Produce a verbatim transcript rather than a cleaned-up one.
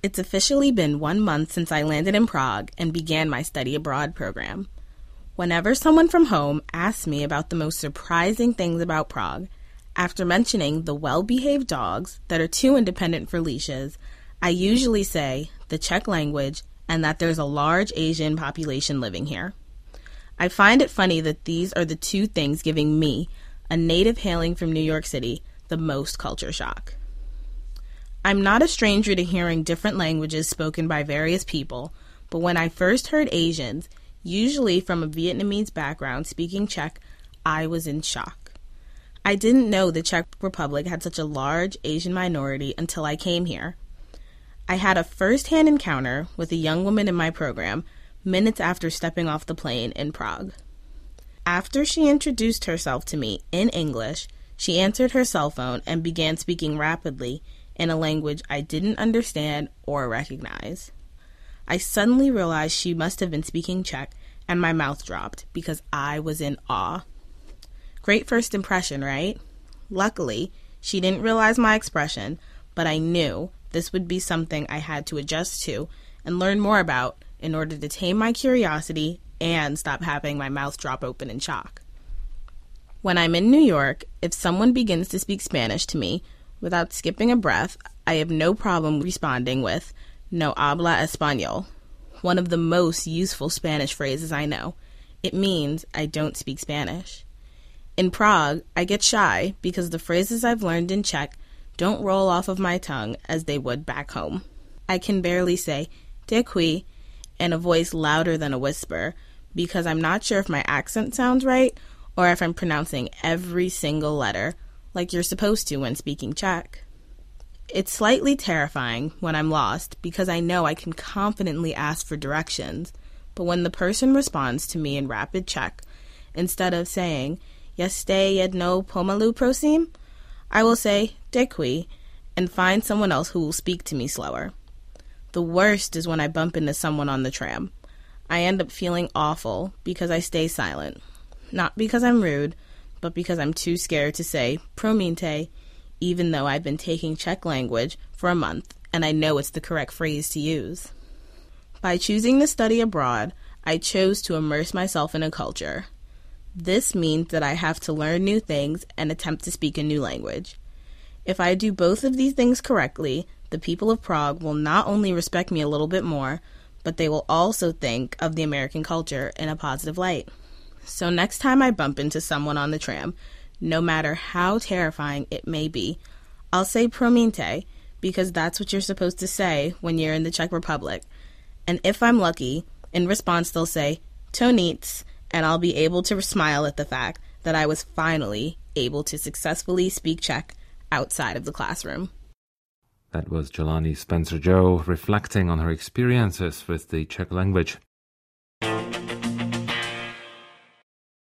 It's officially been one month since I landed in Prague and began my study abroad program. Whenever someone from home asks me about the most surprising things about Prague, after mentioning the well-behaved dogs that are too independent for leashes, I usually say the Czech language and that there's a large Asian population living here. I find it funny that these are the two things giving me, a native hailing from New York City, the most culture shock. I'm not a stranger to hearing different languages spoken by various people, but when I first heard Asians, usually from a Vietnamese background speaking Czech, I was in shock. I didn't know the Czech Republic had such a large Asian minority until I came here. I had a first-hand encounter with a young woman in my program minutes after stepping off the plane in Prague. After she introduced herself to me in English, she answered her cell phone and began speaking rapidly in a language I didn't understand or recognize. I suddenly realized she must have been speaking Czech, and my mouth dropped because I was in awe. Great first impression, right? Luckily, she didn't realize my expression, but I knew this would be something I had to adjust to and learn more about in order to tame my curiosity and stop having my mouth drop open in shock. When I'm in New York, if someone begins to speak Spanish to me, without skipping a breath, I have no problem responding with, "No habla español," one of the most useful Spanish phrases I know. It means I don't speak Spanish. In Prague, I get shy because the phrases I've learned in Czech don't roll off of my tongue as they would back home. I can barely say děkuji in a voice louder than a whisper because I'm not sure if my accent sounds right or if I'm pronouncing every single letter like you're supposed to when speaking Czech. It's slightly terrifying when I'm lost because I know I can confidently ask for directions, but when the person responds to me in rapid Czech, instead of saying, "Jste jednou pomalu prosím," I will say, "Děkuji," and find someone else who will speak to me slower. The worst is when I bump into someone on the tram. I end up feeling awful because I stay silent. Not because I'm rude, but because I'm too scared to say "promiňte," even though I've been taking Czech language for a month and I know it's the correct phrase to use. By choosing to study abroad, I chose to immerse myself in a culture. This means that I have to learn new things and attempt to speak a new language. If I do both of these things correctly, the people of Prague will not only respect me a little bit more, but they will also think of the American culture in a positive light. So next time I bump into someone on the tram, no matter how terrifying it may be, I'll say "promiňte" because that's what you're supposed to say when you're in the Czech Republic. And if I'm lucky, in response they'll say "to nic," and I'll be able to smile at the fact that I was finally able to successfully speak Czech outside of the classroom. That was Jelani Spencer-Joe reflecting on her experiences with the Czech language.